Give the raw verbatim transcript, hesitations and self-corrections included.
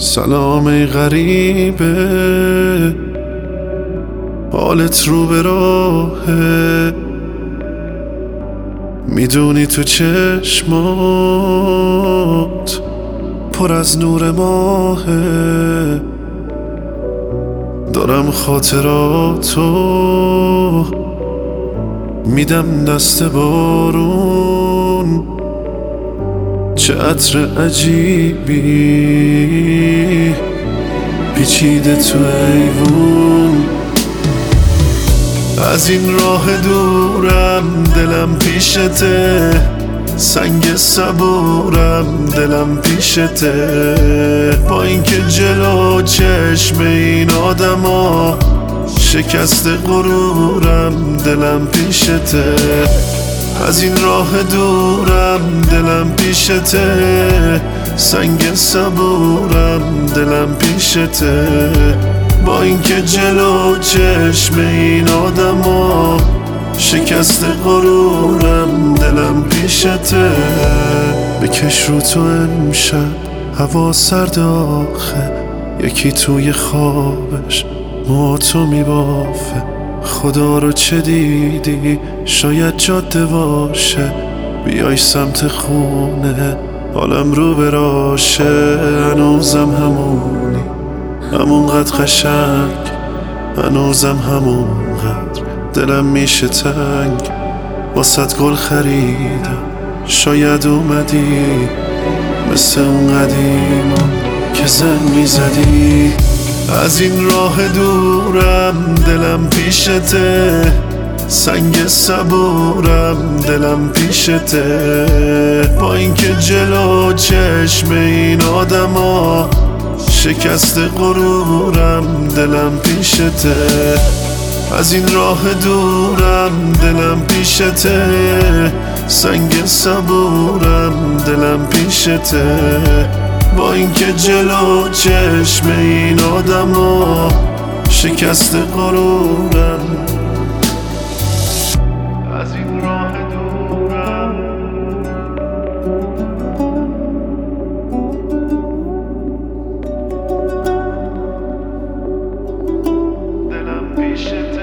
سلام ای غریبه، حالت رو به راهه. میدونی تو چشمات پر از نور ماهه. دارم خاطراتو میدم دست بارون. چه عطر عجیبی پیچیده تو ایوون. از این راه دورم دلم پیشته، سنگ صبورم دلم پیشته. با اینکه جلو چشم این آدما شکست غرورم دلم پیشته. از این راه دورم دلم پیشته، سنگ صبورم دلم پیشته. با اینکه جلو چشم این آدما شکست غرورم دلم پیشته. بکش رو تو امشب هوا سرد آخه، یکی توی خوابش موهاتو میبافه. خدا رو چه دیدی؟ شاید جاده باشه، بیای سمت خونه حالم رو براشه. هنوزم همونی، همونقدر قشنگ، هنوزم همونقدر دلم میشه تنگ. واسد گل خریدم، شاید اومدی مثل اون قدیما که زن میزدی. از این راه دورم دلم پیشته، سنگ صبورم دلم پیشته. با اینکه جلو چشم این آدما شکست غرورم دلم پیشته. از این راه دورم دلم پیشته، سنگ صبورم دلم پیشته. با اینکه جلو چشم این آدما شکست غرورم. از این راه دورم دلم پیشته.